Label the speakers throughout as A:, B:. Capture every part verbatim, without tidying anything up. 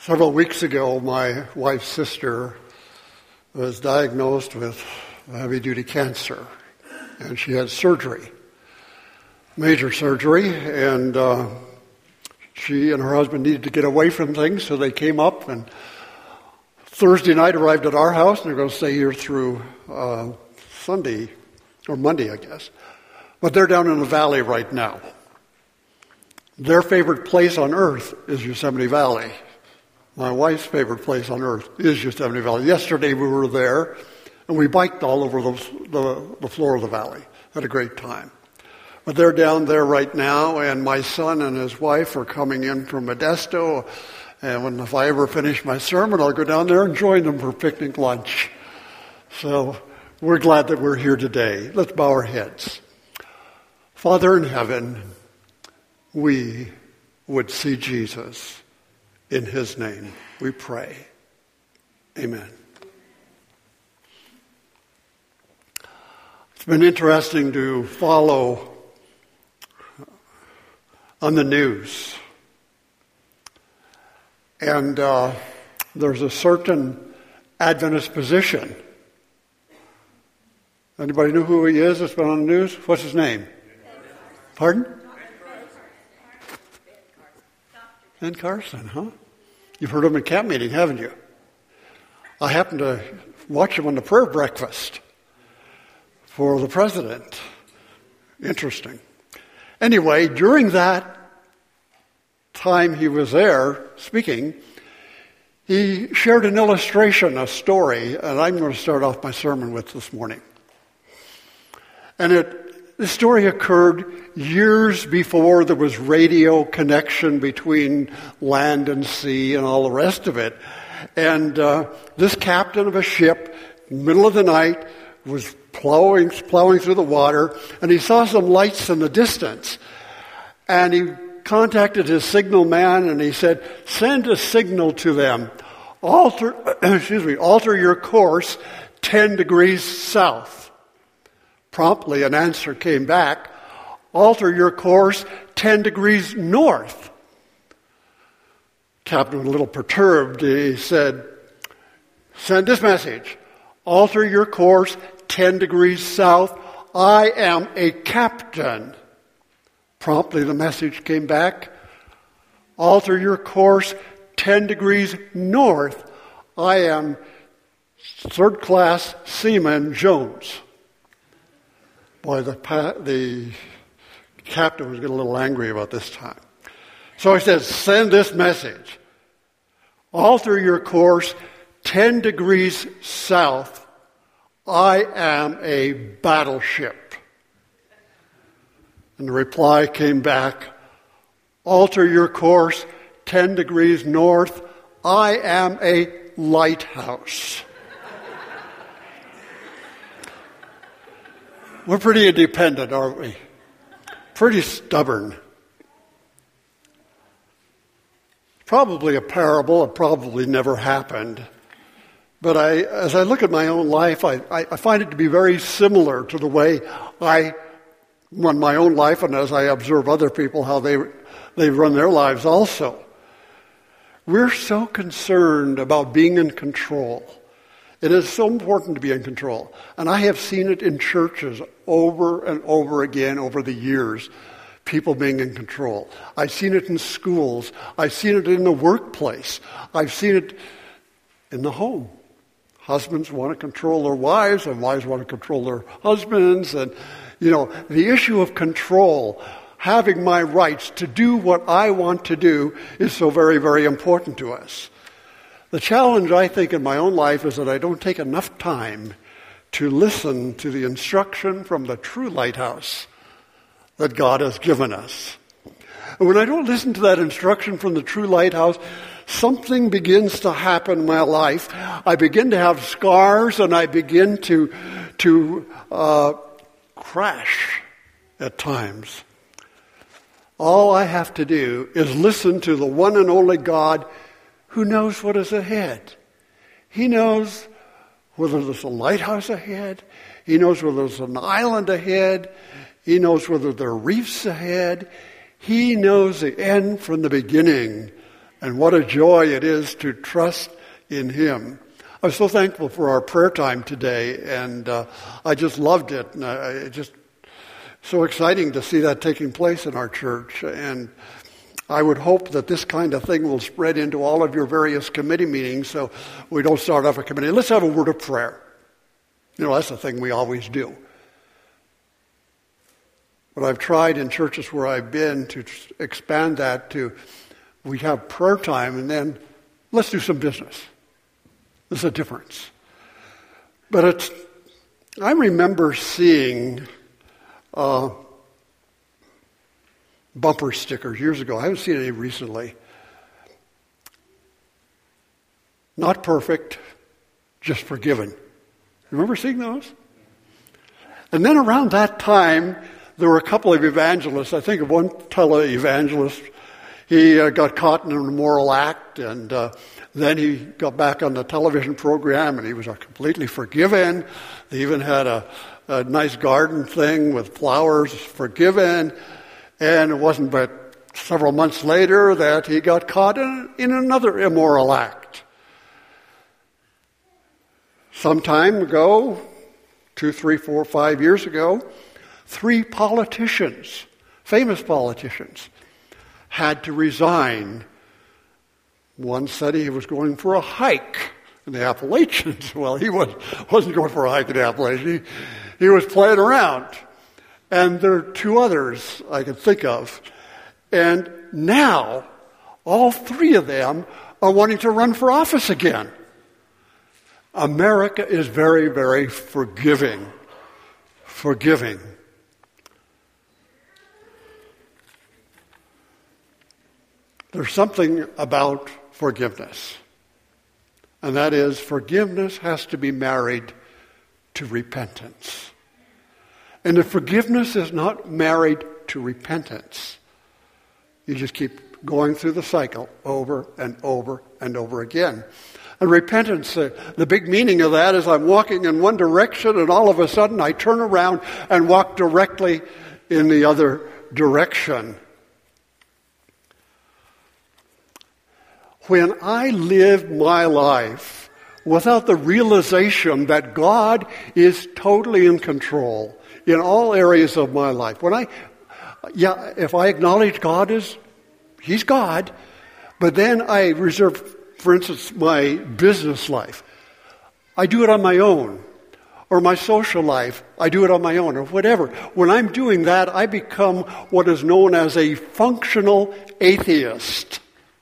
A: Several weeks ago, my wife's sister was diagnosed with heavy-duty cancer, and she had surgery, major surgery, and uh, she and her husband needed to get away from things, so they came up, and Thursday night arrived at our house, and they're going to stay here through uh, Sunday, or Monday, I guess. But they're down in the valley right now. Their favorite place on earth is Yosemite Valley. My wife's favorite place on earth is Yosemite Valley. Yesterday we were there, and we biked all over the, the, the floor of the valley. Had a great time. But they're down there right now, and my son and his wife are coming in from Modesto. And when, if I ever finish my sermon, I'll go down there and join them for picnic lunch. So we're glad that we're here today. Let's bow our heads. Father in heaven, we would see Jesus. In his name we pray. Amen. It's been interesting to follow on the news. And uh, there's a certain Adventist position. Anybody know who he is that's been on the news? What's his name? Pardon? Ben Carson, huh? You've heard of him in camp meeting, haven't you? I happened to watch him on the prayer breakfast for the president. Interesting. Anyway, during that time he was there speaking, he shared an illustration, a story, and I'm going to start off my sermon with this morning. And it The story occurred years before there was radio connection between land and sea and all the rest of it. And uh, this captain of a ship, in the middle of the night, was plowing, plowing through the water, and he saw some lights in the distance. And he contacted his signal man, and he said, "Send a signal to them. Alter, excuse me, alter your course ten degrees south." Promptly, an answer came back, "Alter your course ten degrees north." Captain was a little perturbed. He said, "Send this message. Alter your course ten degrees south. I am a captain." Promptly, the message came back, "Alter your course ten degrees north. I am third class seaman Jones." Boy, the, the captain was getting a little angry about this time. So he says, "Send this message. Alter your course ten degrees south. I am a battleship." And the reply came back, "Alter your course ten degrees north. I am a lighthouse." We're pretty independent, aren't we? Pretty stubborn. Probably a parable. It probably never happened. But I, as I look at my own life, I, I, I find it to be very similar to the way I run my own life, and as I observe other people, how they they run their lives also. We're so concerned about being in control. It is so important to be in control. And I have seen it in churches over and over again over the years, people being in control. I've seen it in schools. I've seen it in the workplace. I've seen it in the home. Husbands want to control their wives, and wives want to control their husbands. And, you know, the issue of control, having my rights to do what I want to do, is so very, very important to us. The challenge, I think, in my own life is that I don't take enough time to listen to the instruction from the true lighthouse that God has given us. And when I don't listen to that instruction from the true lighthouse, something begins to happen in my life. I begin to have scars, and I begin to, to uh, crash at times. All I have to do is listen to the one and only God who knows what is ahead. He knows whether there's a lighthouse ahead. He knows whether there's an island ahead. He knows whether there are reefs ahead. He knows the end from the beginning. And what a joy it is to trust in him. I'm so thankful for our prayer time today, and uh, I just loved it. And I, I just so exciting to see that taking place in our church. And I would hope that this kind of thing will spread into all of your various committee meetings, so we don't start off a committee. Let's have a word of prayer. You know, that's the thing we always do. But I've tried in churches where I've been to expand that to, we have prayer time and then let's do some business. There's a difference. But it's, I remember seeing uh, bumper stickers years ago. I haven't seen any recently. Not perfect, just forgiven. Remember seeing those? And then around that time, there were a couple of evangelists. I think of one tele-evangelist. He uh, got caught in an immoral act, and uh, then he got back on the television program, and he was uh, completely forgiven. They even had a, a nice garden thing with flowers, forgiven. And it wasn't but several months later that he got caught in, in another immoral act. Some time ago, two, three, four, five years ago, three politicians, famous politicians, had to resign. One said he was going for a hike in the Appalachians. Well, he was, wasn't going for a hike in the Appalachians. He, he was playing around. And there are two others I can think of. And now, all three of them are wanting to run for office again. America is very, very forgiving. Forgiving. There's something about forgiveness. And that is, forgiveness has to be married to repentance. And if forgiveness is not married to repentance, you just keep going through the cycle over and over and over again. And repentance, uh, the big meaning of that is I'm walking in one direction and all of a sudden I turn around and walk directly in the other direction. When I lived my life without the realization that God is totally in control in all areas of my life, when I, yeah, if I acknowledge God as, He's God, but then I reserve, for instance, my business life, I do it on my own, or my social life, I do it on my own, or whatever. When I'm doing that, I become what is known as a functional atheist.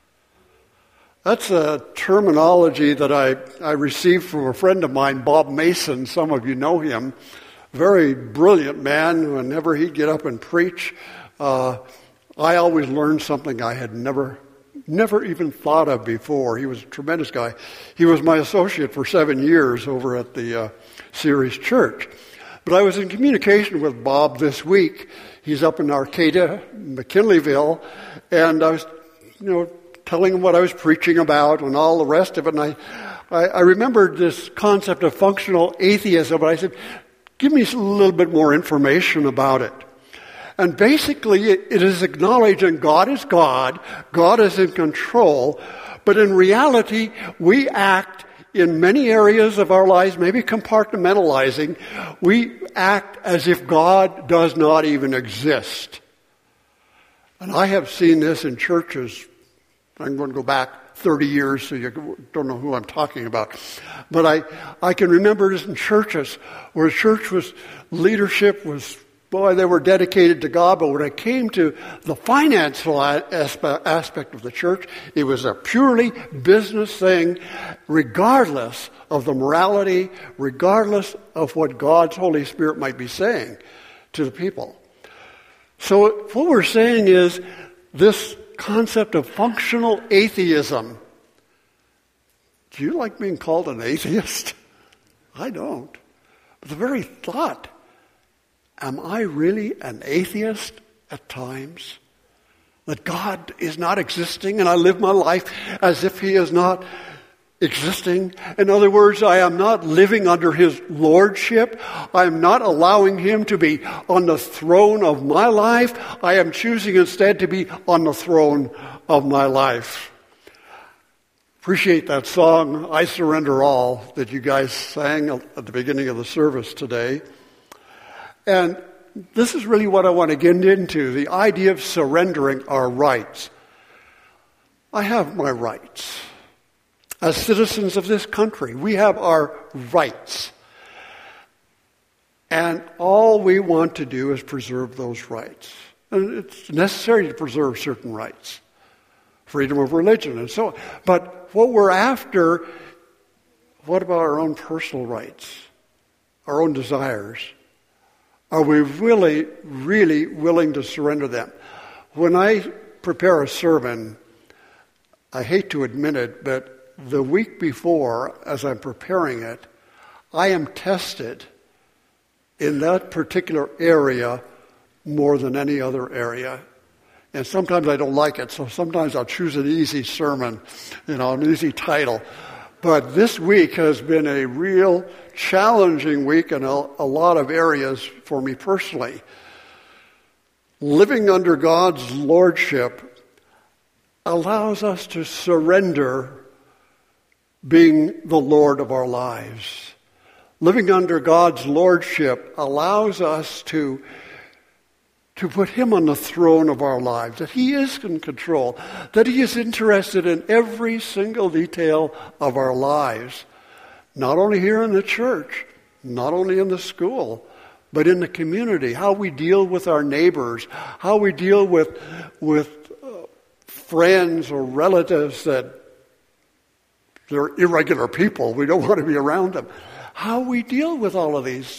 A: That's a terminology that I, I received from a friend of mine, Bob Mason. Some of you know him. Very brilliant man. Whenever he'd get up and preach, uh, I always learned something I had never, never even thought of before. He was a tremendous guy. He was my associate for seven years over at the uh, Ceres Church. But I was in communication with Bob this week. He's up in Arcata, McKinleyville, and I was, you know, telling him what I was preaching about and all the rest of it. And I, I, I remembered this concept of functional atheism, but I said, give me a little bit more information about it. And basically, it, it is acknowledging God is God, God is in control, but in reality, we act in many areas of our lives, maybe compartmentalizing, we act as if God does not even exist. And I have seen this in churches. I'm going to go back thirty years so you don't know who I'm talking about. But I, I can remember this in churches where church was, leadership was, boy, they were dedicated to God. But when it came to the financial aspect of the church, it was a purely business thing, regardless of the morality, regardless of what God's Holy Spirit might be saying to the people. So what we're saying is this concept of functional atheism. Do you like being called an atheist? I don't. But the very thought, am I really an atheist at times? That God is not existing and I live my life as if He is not existing. In other words, I am not living under His lordship. I am not allowing Him to be on the throne of my life. I am choosing instead to be on the throne of my life. Appreciate that song, I Surrender All, that you guys sang at the beginning of the service today. And this is really what I want to get into, the idea of surrendering our rights. I have my rights. As citizens of this country, we have our rights. And all we want to do is preserve those rights. And it's necessary to preserve certain rights. Freedom of religion and so on. But what we're after, what about our own personal rights? Our own desires? Are we really, really willing to surrender them? When I prepare a sermon, I hate to admit it, but the week before, as I'm preparing it, I am tested in that particular area more than any other area. And sometimes I don't like it, so sometimes I'll choose an easy sermon, you know, an easy title. But this week has been a real challenging week in a, a lot of areas for me personally. Living under God's lordship allows us to surrender being the Lord of our lives. Living under God's lordship allows us to, to put Him on the throne of our lives, that He is in control, that He is interested in every single detail of our lives, not only here in the church, not only in the school, but in the community, how we deal with our neighbors, how we deal with, with uh, friends or relatives that they're irregular people. We don't want to be around them. How we deal with all of these.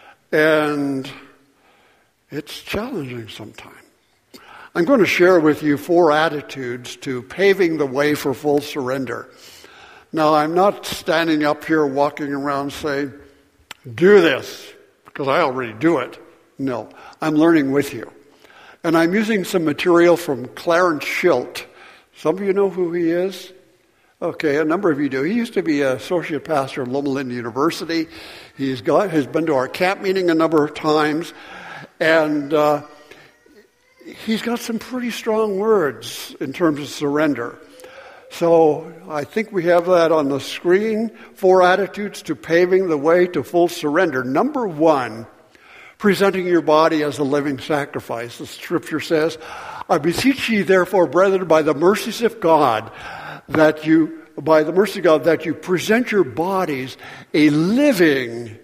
A: And it's challenging sometimes. I'm going to share with you four attitudes to paving the way for full surrender. Now, I'm not standing up here walking around saying, do this, because I already do it. No, I'm learning with you. And I'm using some material from Clarence Schilt. Some of you know who he is? Okay, a number of you do. He used to be an associate pastor at Loma Linda University. He's got, has been to our camp meeting a number of times. And uh, he's got some pretty strong words in terms of surrender. So I think we have that on the screen. Four attitudes to paving the way to full surrender. Number one, presenting your body as a living sacrifice. The scripture says, I beseech ye therefore, brethren, by the mercies of God, that you, by the mercy of God, that you present your bodies a living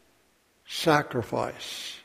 A: sacrifice.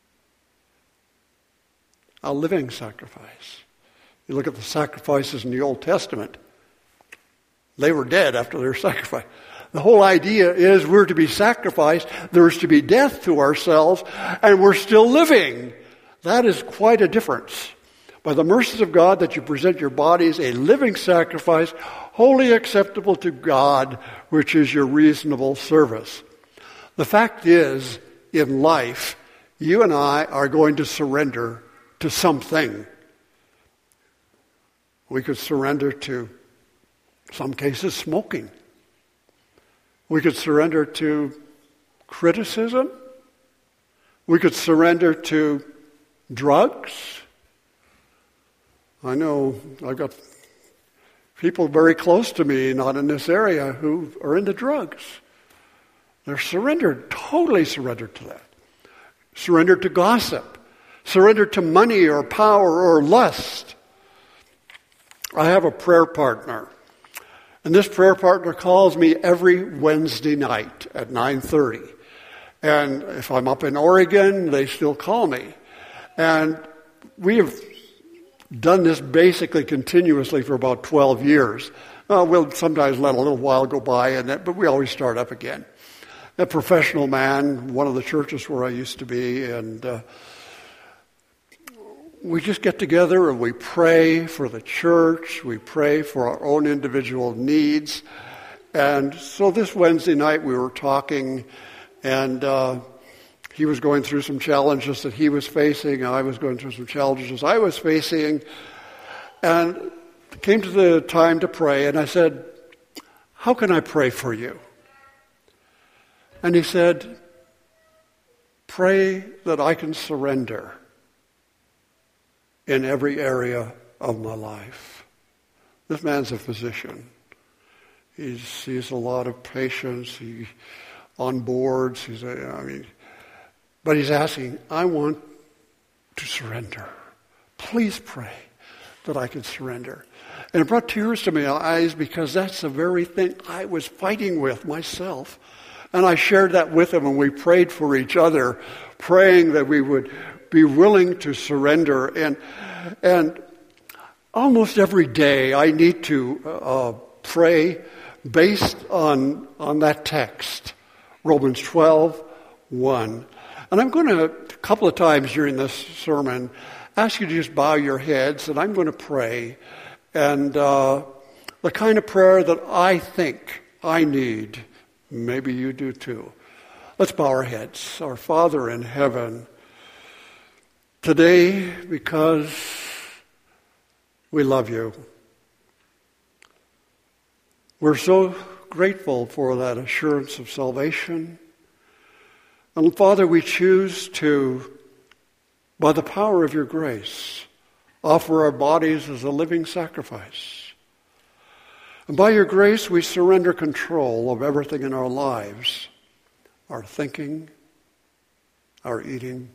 A: A living sacrifice. You look at the sacrifices in the Old Testament. They were dead after their sacrifice. The whole idea is we're to be sacrificed. There's to be death to ourselves, and we're still living. That is quite a difference. By the mercies of God, that you present your bodies a living sacrifice, wholly acceptable to God, which is your reasonable service. The fact is, in life, you and I are going to surrender to something. We could surrender to, some cases, smoking. We could surrender to criticism. We could surrender to drugs. I know I've got people very close to me, not in this area, who are into drugs. They're surrendered, totally surrendered to that. Surrendered to gossip. Surrendered to money or power or lust. I have a prayer partner. And this prayer partner calls me every Wednesday night at nine thirty. And if I'm up in Oregon, they still call me. And we have done this basically continuously for about twelve years. Uh, we'll sometimes let a little while go by, and that, but we always start up again. A professional man, one of the churches where I used to be, and uh, we just get together and we pray for the church. We pray for our own individual needs. And so this Wednesday night we were talking, and uh, he was going through some challenges that he was facing. I was going through some challenges I was facing. And it came to the time to pray, and I said, how can I pray for you? And he said, pray that I can surrender in every area of my life. This man's a physician. He sees a lot of patients. He on boards. He's, a, I mean, but he's asking, I want to surrender. Please pray that I can surrender. And it brought tears to my eyes because that's the very thing I was fighting with myself. And I shared that with him, and we prayed for each other, praying that we would be willing to surrender. And and almost every day I need to uh, pray based on, on that text, Romans twelve, one. And I'm going to, a couple of times during this sermon, ask you to just bow your heads, and I'm going to pray. And uh, the kind of prayer that I think I need, maybe you do too. Let's bow our heads. Our Father in heaven, today, because we love you, we're so grateful for that assurance of salvation. And Father, we choose to, by the power of your grace, offer our bodies as a living sacrifice. And by your grace, we surrender control of everything in our lives, our thinking, our eating,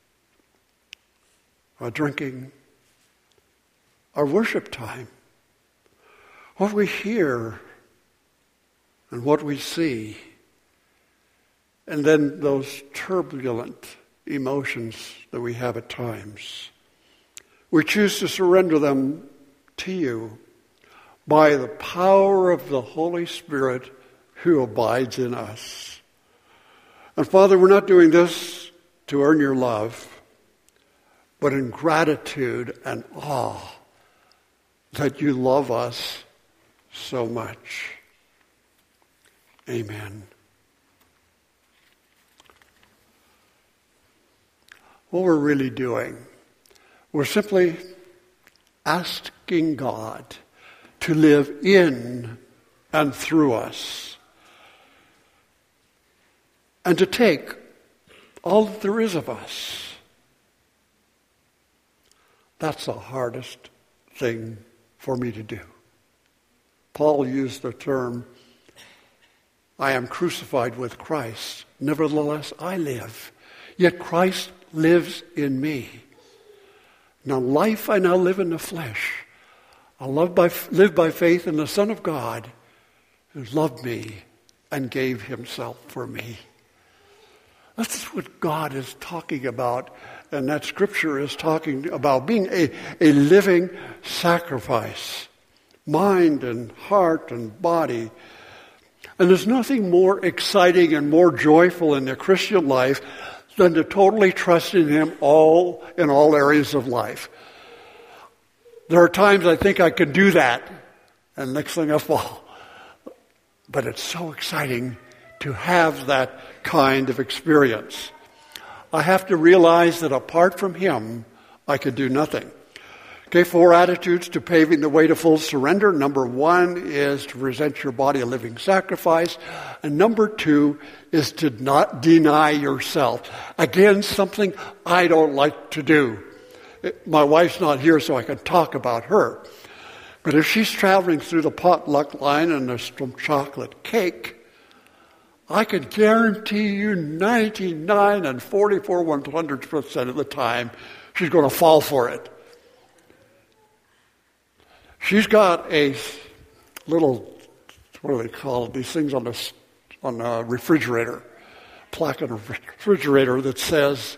A: our drinking, our worship time, what we hear and what we see, and then those turbulent emotions that we have at times. We choose to surrender them to you by the power of the Holy Spirit who abides in us. And Father, we're not doing this to earn your love, but in gratitude and awe that you love us so much. Amen. What we're really doing, we're simply asking God to live in and through us, and to take all that there is of us. That's the hardest thing for me to do. Paul used the term, I am crucified with Christ. Nevertheless, I live. Yet Christ lives in me. Now life I now live in the flesh. I love by, live by faith in the Son of God who loved me and gave himself for me. That's what God is talking about, and that Scripture is talking about being a, a living sacrifice, mind and heart and body. And there's nothing more exciting and more joyful in the Christian life than to totally trust in him all in all areas of life. There are times I think I could do that, and next thing I fall. But it's so exciting to have that kind of experience. I have to realize that apart from him, I could do nothing. Okay, four attitudes to paving the way to full surrender. Number one is to present your body a living sacrifice. And number two is to not deny yourself. Again, something I don't like to do. My wife's not here, so I can talk about her. But if she's traveling through the potluck line and there's some chocolate cake, I can guarantee you ninety-nine and forty-four one hundredths percent of the time she's going to fall for it. She's got a little, what do they call it, these things on the, on the refrigerator, plaque on the refrigerator that says,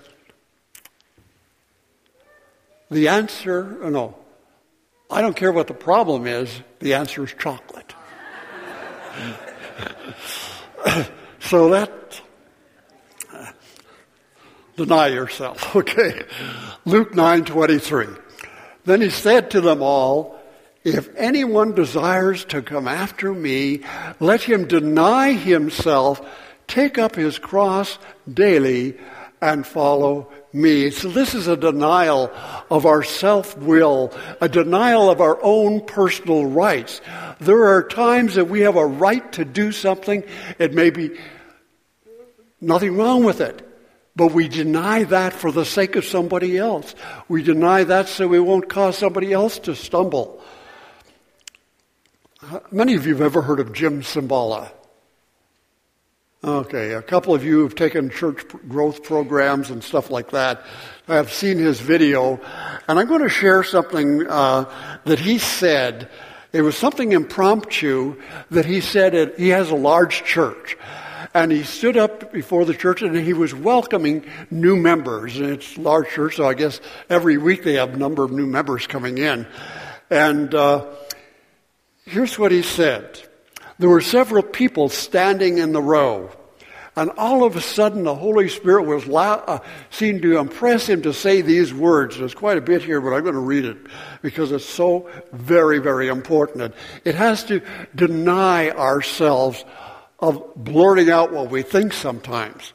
A: the answer, oh no, I don't care what the problem is, the answer is chocolate. So that, uh, deny yourself, okay. Luke nine twenty-three. Then he said to them all, if anyone desires to come after me, let him deny himself, take up his cross daily, and follow me. So this is a denial of our self-will, a denial of our own personal rights. There are times that we have a right to do something. It may be nothing wrong with it, but we deny that for the sake of somebody else. We deny that so we won't cause somebody else to stumble. How many of you have ever heard of Jim Cymbala? Okay, a couple of you have taken church growth programs and stuff like that. I have seen his video, and I'm going to share something uh, that he said. It was something impromptu that he said. It, he has a large church, and he stood up before the church, and he was welcoming new members. And it's a large church, so I guess every week they have a number of new members coming in. And uh, here's what he said. There were several people standing in the row, and all of a sudden the Holy Spirit was loud, uh, seemed to impress him to say these words. There's quite a bit here, but I'm going to read it because it's so very, very important. It has to deny ourselves of blurting out what we think sometimes.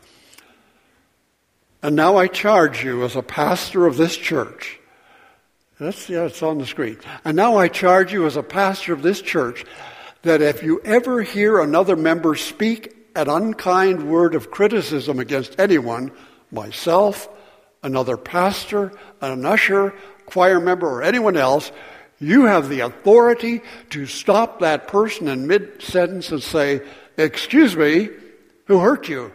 A: And now I charge you as a pastor of this church. That's, yeah, it's on the screen. And now I charge you as a pastor of this church that if you ever hear another member speak an unkind word of criticism against anyone, myself, another pastor, an usher, choir member, or anyone else, you have the authority to stop that person in mid-sentence and say, "Excuse me, who hurt you?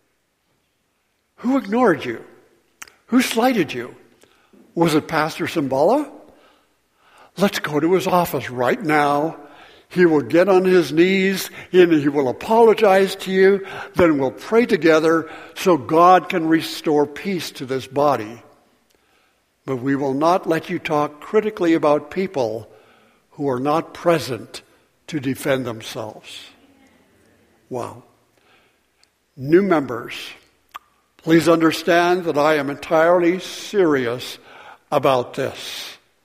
A: Who ignored you? Who slighted you? Was it Pastor Cymbala? Let's go to his office right now. He will get on his knees and he will apologize to you. Then we'll pray together so God can restore peace to this body. But we will not let you talk critically about people who are not present to defend themselves." Wow. New members, please understand that I am entirely serious about this.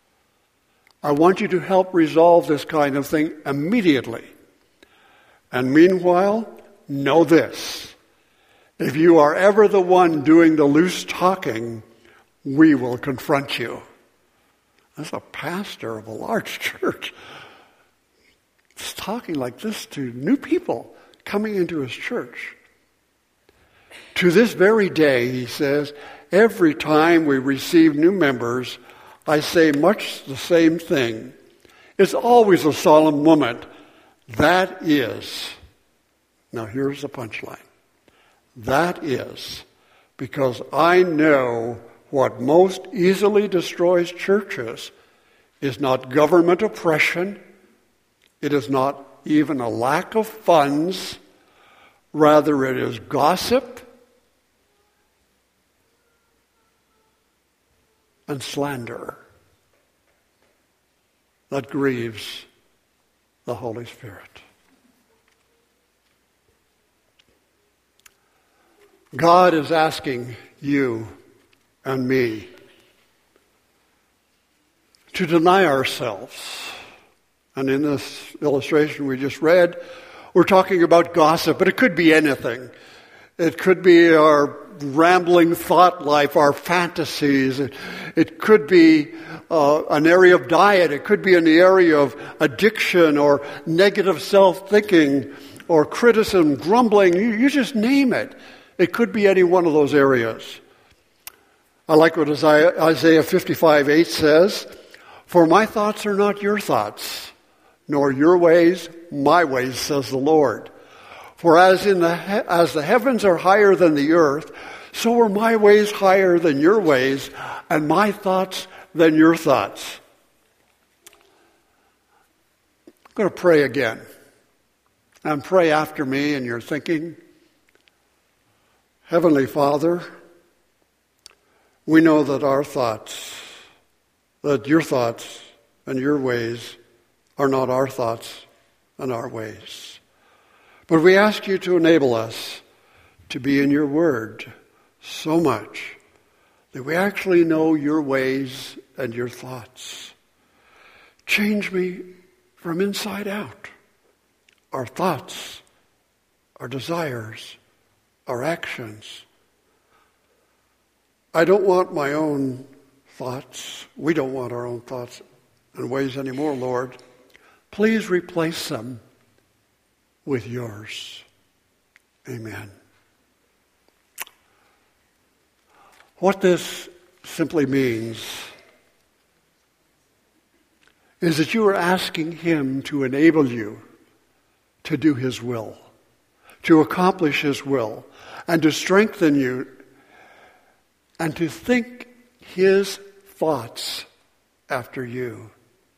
A: I want you to help resolve this kind of thing immediately. And meanwhile, know this. If you are ever the one doing the loose talking, we will confront you. That's a pastor of a large church. He's talking like this to new people coming into his church. To this very day, he says, every time we receive new members, I say much the same thing. It's always a solemn moment. That is, now here's the punchline. That is because I know what most easily destroys churches is not government oppression. It is not even a lack of funds. Rather, it is gossip and slander that grieves the Holy Spirit. God is asking you and me to deny ourselves. And in this illustration we just read, we're talking about gossip, but it could be anything. It could be our rambling thought life, our fantasies. It, it could be uh, an area of diet. It could be in the area of addiction or negative self-thinking or criticism, grumbling. You, you just name it. It could be any one of those areas. I like what Isaiah fifty-five eight says, "For my thoughts are not your thoughts, nor your ways my ways, says the Lord. For as in the he- as the heavens are higher than the earth, so are my ways higher than your ways, and my thoughts than your thoughts." I'm going to pray again. And pray after me in your thinking. Heavenly Father, we know that our thoughts, that your thoughts and your ways are not our thoughts and our ways. But we ask you to enable us to be in your word so much that we actually know your ways and your thoughts. Change me from inside out. Our thoughts, our desires, our actions. I don't want my own thoughts. We don't want our own thoughts and ways anymore, Lord. Please replace them with yours. Amen. What this simply means is that you are asking Him to enable you to do His will, to accomplish His will, and to strengthen you, and to think His thoughts after you.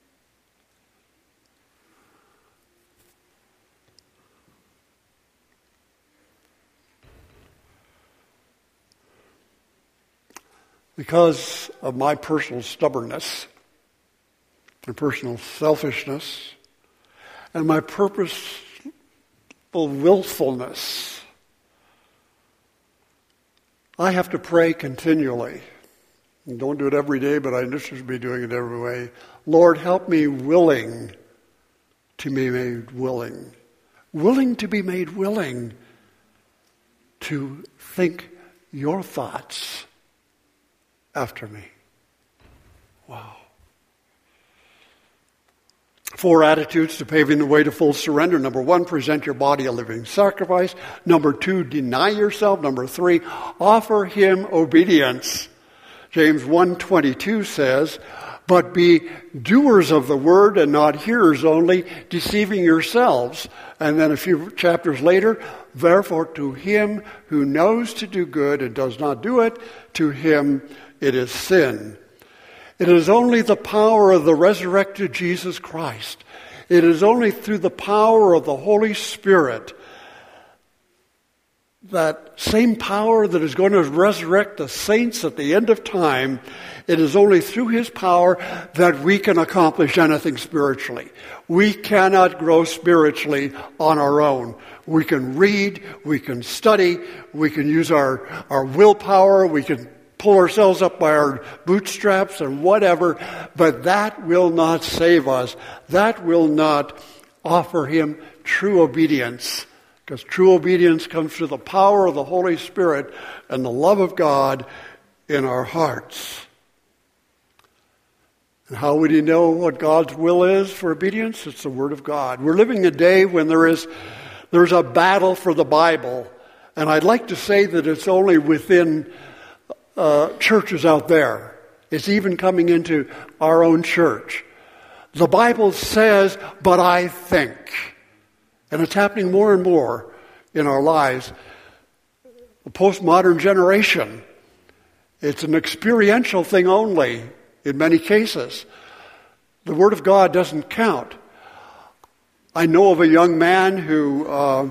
A: Because of my personal stubbornness and personal selfishness and my purposeful willfulness, I have to pray continually. And don't do it every day, but I should be doing it every way. Lord, help me willing to be made willing. Willing to be made willing to think your thoughts after me. Wow. Four attitudes to paving the way to full surrender. Number one, present your body a living sacrifice. Number two, deny yourself. Number three, offer Him obedience. James one twenty-two says, but be doers of the word and not hearers only, deceiving yourselves. And then a few chapters later, therefore to him who knows to do good and does not do it, to him it is sin. It is only the power of the resurrected Jesus Christ. It is only through the power of the Holy Spirit, that same power that is going to resurrect the saints at the end of time, it is only through His power that we can accomplish anything spiritually. We cannot grow spiritually on our own. We can read, we can study, we can use our, our willpower, we can pull ourselves up by our bootstraps and whatever, but that will not save us. That will not offer Him true obedience, because true obedience comes through the power of the Holy Spirit and the love of God in our hearts. And how would you know what God's will is for obedience? It's the Word of God. We're living a day when there is there's a battle for the Bible, and I'd like to say that it's only within Uh, churches out there. It's even coming into our own church. The Bible says, but I think. And it's happening more and more in our lives. The postmodern generation, it's an experiential thing only in many cases. The Word of God doesn't count. I know of a young man who, uh,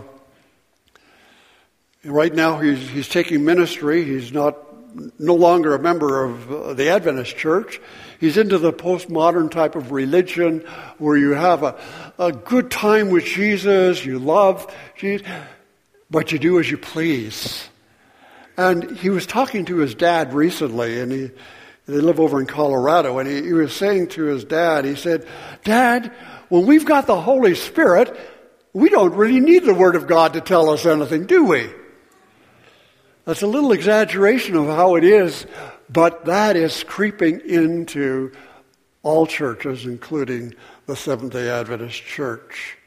A: right now he's, he's taking ministry. He's not no longer a member of the Adventist church. He's into the postmodern type of religion where you have a, a good time with Jesus, you love Jesus, but you do as you please. And he was talking to his dad recently, and he they live over in Colorado, and he, he was saying to his dad, he said, Dad, when we've got the Holy Spirit, we don't really need the Word of God to tell us anything, do we? That's a little exaggeration of how it is, but that is creeping into all churches, including the Seventh-day Adventist Church.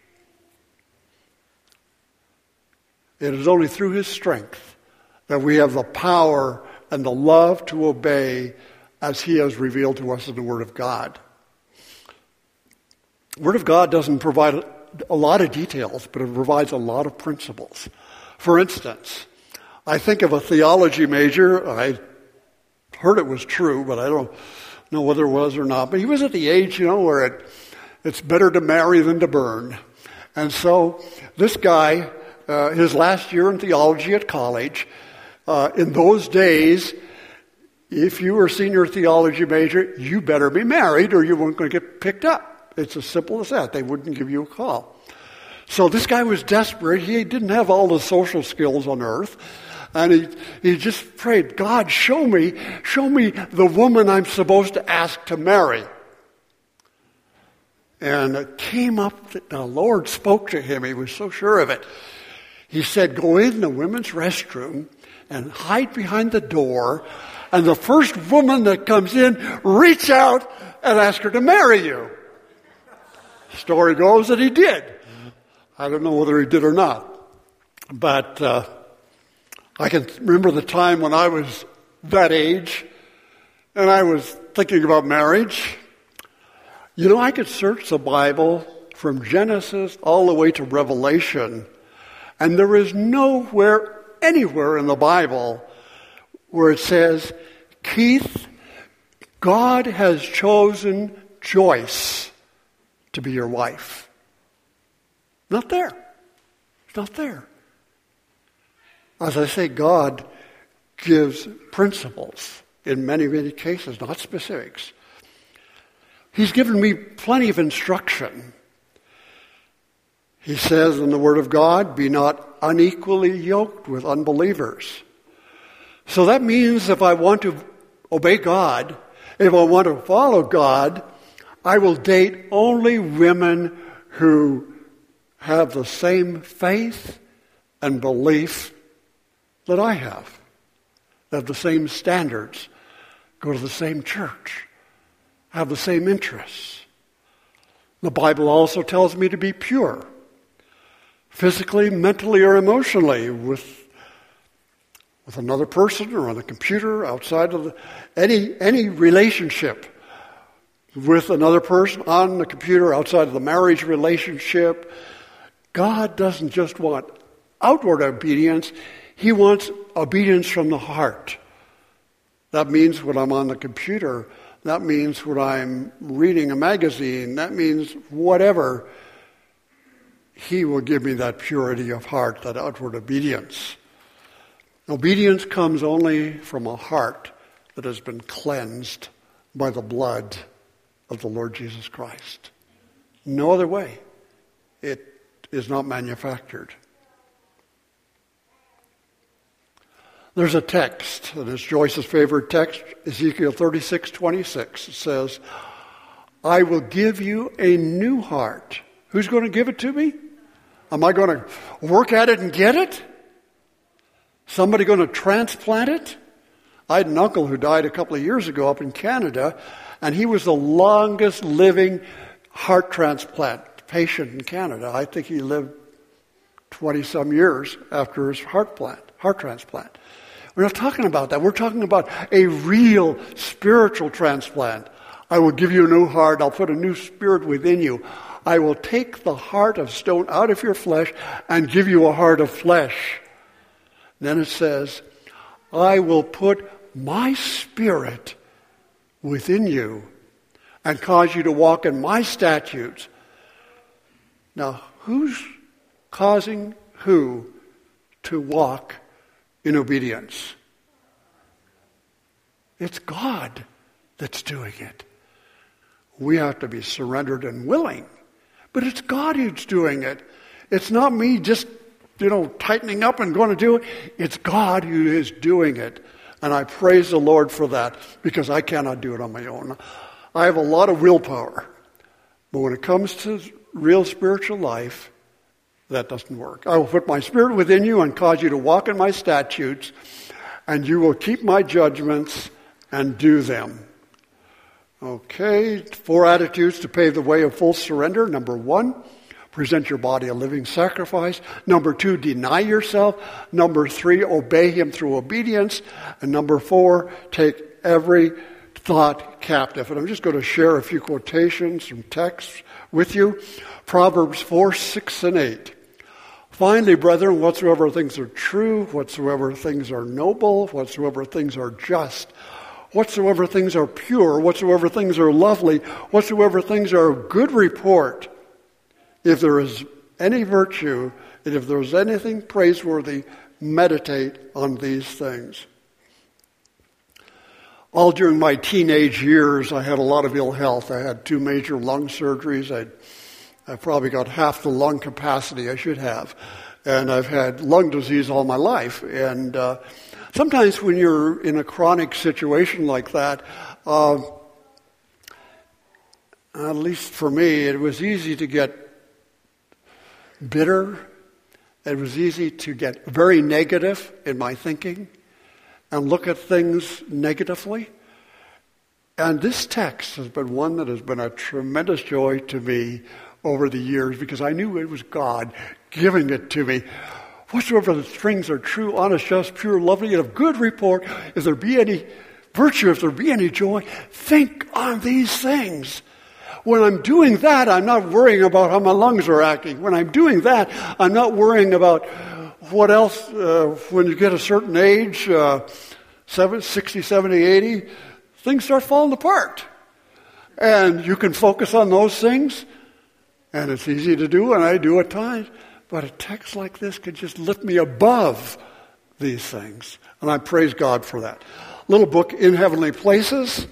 A: It is only through His strength that we have the power and the love to obey as He has revealed to us in the Word of God. The Word of God doesn't provide a lot of details, but it provides a lot of principles. For instance, I think of a theology major. I heard it was true, but I don't know whether it was or not. But he was at the age, you know, where it, it's better to marry than to burn. And so this guy, uh, his last year in theology at college, uh, in those days, if you were a senior theology major, you better be married or you weren't going to get picked up. It's as simple as that. They wouldn't give you a call. So this guy was desperate. He didn't have all the social skills on earth. And he, he just prayed, God, show me, show me the woman I'm supposed to ask to marry. And it came up that the Lord spoke to him. He was so sure of it. He said, go in the women's restroom and hide behind the door. And the first woman that comes in, reach out and ask her to marry you. Story goes that he did. I don't know whether he did or not. But uh, I can remember the time when I was that age and I was thinking about marriage. You know, I could search the Bible from Genesis all the way to Revelation, and there is nowhere, anywhere in the Bible where it says, Keith, God has chosen Joyce to be your wife. Not there. It's not there. As I say, God gives principles in many, many cases, not specifics. He's given me plenty of instruction. He says in the Word of God, be not unequally yoked with unbelievers. So that means if I want to obey God, if I want to follow God, I will date only women who have the same faith and belief that I have. They have the same standards, go to the same church, have the same interests. The Bible also tells me to be pure, physically, mentally, or emotionally, with with another person or on the computer, outside of the, any any relationship with another person on the computer, outside of the marriage relationship. God doesn't just want outward obedience, He wants obedience from the heart. That means when I'm on the computer, that means when I'm reading a magazine, that means whatever, He will give me that purity of heart, that outward obedience. Obedience comes only from a heart that has been cleansed by the blood of the Lord Jesus Christ. No other way. It is not manufactured. There's a text, and it's Joyce's favorite text, Ezekiel thirty-six twenty-six. It says, I will give you a new heart. Who's going to give it to me? Am I going to work at it and get it? Somebody going to transplant it? I had an uncle who died a couple of years ago up in Canada, and he was the longest living heart transplant patient in Canada. I think he lived twenty-some years after his heart plant, heart transplant. We're not talking about that. We're talking about a real spiritual transplant. I will give you a new heart. I'll put a new spirit within you. I will take the heart of stone out of your flesh and give you a heart of flesh. Then it says, I will put my spirit within you and cause you to walk in my statutes. Now, who's causing who to walk in obedience? It's God that's doing it. We have to be surrendered and willing. But it's God who's doing it. It's not me just, you know, tightening up and going to do it. It's God who is doing it. And I praise the Lord for that, because I cannot do it on my own. I have a lot of willpower. But when it comes to real spiritual life, that doesn't work. I will put my spirit within you and cause you to walk in my statutes, and you will keep my judgments and do them. Okay, four attitudes to pave the way of full surrender. Number one, present your body a living sacrifice. Number two, deny yourself. Number three, obey Him through obedience. And number four, take every thought captive. And I'm just going to share a few quotations from texts with you. Proverbs four, six, and eight. Finally, brethren, whatsoever things are true, whatsoever things are noble, whatsoever things are just, whatsoever things are pure, whatsoever things are lovely, whatsoever things are of good report, if there is any virtue, and if there is anything praiseworthy, meditate on these things. All during my teenage years, I had a lot of ill health. I had two major lung surgeries. I'd, I probably got half the lung capacity I should have. And I've had lung disease all my life. And uh, sometimes when you're in a chronic situation like that, uh, at least for me, it was easy to get bitter. It was easy to get very negative in my thinking and look at things negatively. And this text has been one that has been a tremendous joy to me over the years, because I knew it was God giving it to me. Whatsoever the things are true, honest, just, pure, lovely, and of good report, if there be any virtue, if there be any joy, think on these things. When I'm doing that, I'm not worrying about how my lungs are acting. When I'm doing that, I'm not worrying about what else, uh, when you get a certain age, uh, sixty, seventy, eighty, things start falling apart. And you can focus on those things, and it's easy to do, and I do at times. But a text like this could just lift me above these things. And I praise God for that. Little book, In Heavenly Places.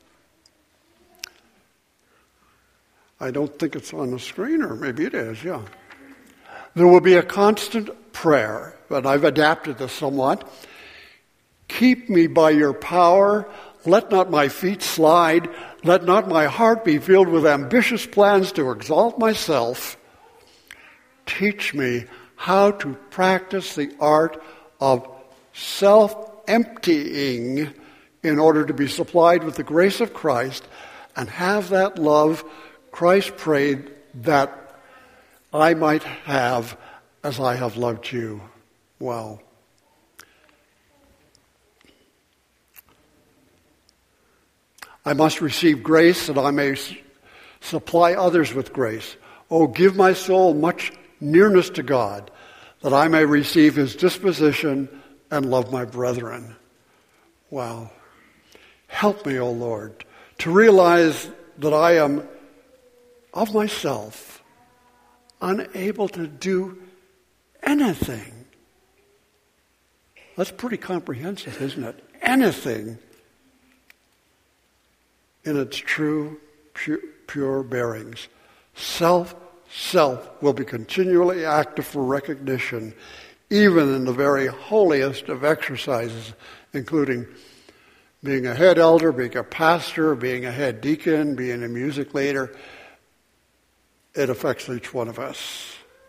A: I don't think it's on the screen, or maybe it is, yeah. There will be a constant prayer, but I've adapted this somewhat. Keep me by your power. Let not my feet slide. Let not my heart be filled with ambitious plans to exalt myself. Teach me how to practice the art of self-emptying in order to be supplied with the grace of Christ and have that love Christ prayed that I might have as I have loved you. Wow. I must receive grace that I may s- supply others with grace. Oh, give my soul much nearness to God, that I may receive his disposition and love my brethren. Wow. Help me, O Lord, to realize that I am of myself unable to do anything. That's pretty comprehensive, isn't it? Anything in its true, pure, pure bearings. Self, self will be continually active for recognition, even in the very holiest of exercises, including being a head elder, being a pastor, being a head deacon, being a music leader. It affects each one of us.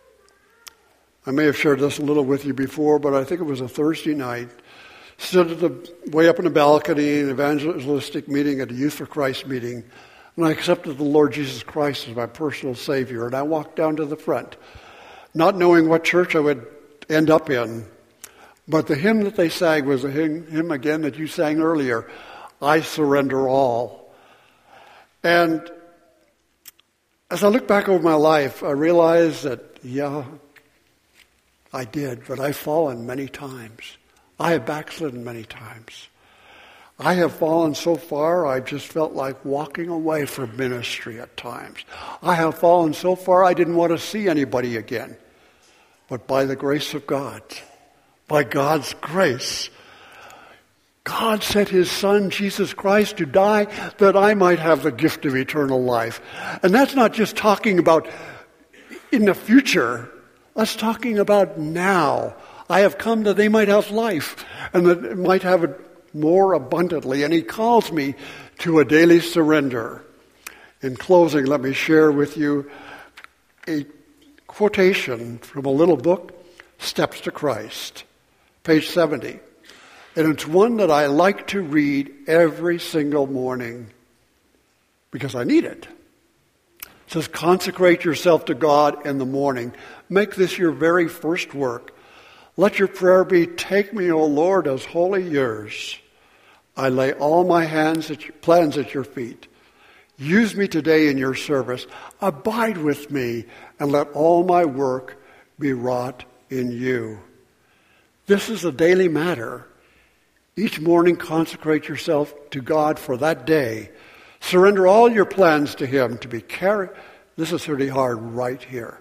A: I may have shared this a little with you before, but I think it was a Thursday night. Stood at the, way up in the balcony, an evangelistic meeting at a Youth for Christ meeting, and I accepted the Lord Jesus Christ as my personal Savior, and I walked down to the front, not knowing what church I would end up in. But the hymn that they sang was a hymn, hymn again that you sang earlier, I Surrender All. And as I look back over my life, I realize that, yeah, I did, but I've fallen many times. I have backslidden many times. I have fallen so far, I just felt like walking away from ministry at times. I have fallen so far, I didn't want to see anybody again. But by the grace of God, by God's grace, God sent his Son, Jesus Christ, to die that I might have the gift of eternal life. And that's not just talking about in the future. That's talking about now. I have come that they might have life and that it might have it more abundantly. And he calls me to a daily surrender. In closing, let me share with you a quotation from a little book, Steps to Christ, page seventy. And it's one that I like to read every single morning because I need it. It says, consecrate yourself to God in the morning. Make this your very first work. Let your prayer be, take me, O Lord, as wholly yours. I lay all my hands at your, plans at your feet. Use me today in your service. Abide with me, and let all my work be wrought in you. This is a daily matter. Each morning, consecrate yourself to God for that day. Surrender all your plans to him to be carried. This is pretty hard right here.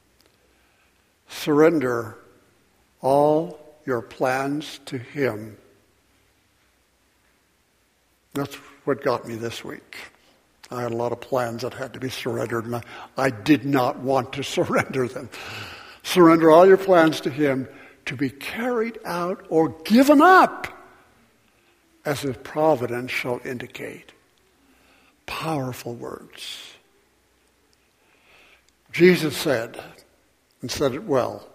A: Surrender all your plans to him. That's what got me this week. I had a lot of plans that had to be surrendered, and I, I did not want to surrender them. Surrender all your plans to him to be carried out or given up as his providence shall indicate. Powerful words. Jesus said, and said it well,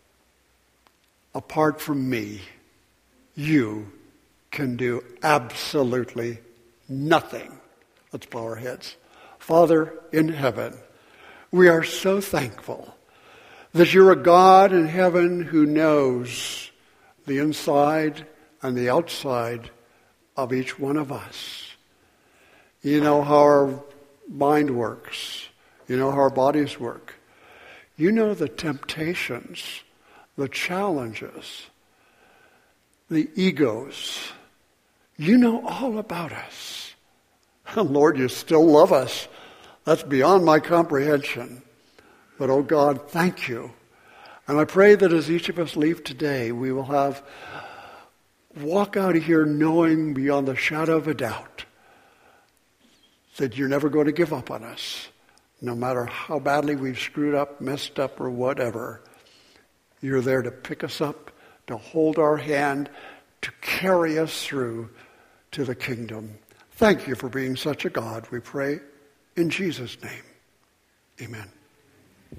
A: apart from me, you can do absolutely nothing. Let's bow our heads. Father in heaven, we are so thankful that you're a God in heaven who knows the inside and the outside of each one of us. You know how our mind works. You know how our bodies work. You know the temptations, the challenges, the egos. You know all about us. And Lord, you still love us. That's beyond my comprehension. But oh God, thank you. And I pray that as each of us leave today, we will have walk out of here knowing beyond the shadow of a doubt that you're never going to give up on us. No matter how badly we've screwed up, messed up, or whatever, you're there to pick us up, to hold our hand, to carry us through to the kingdom. Thank you for being such a God, we pray in Jesus' name. Amen.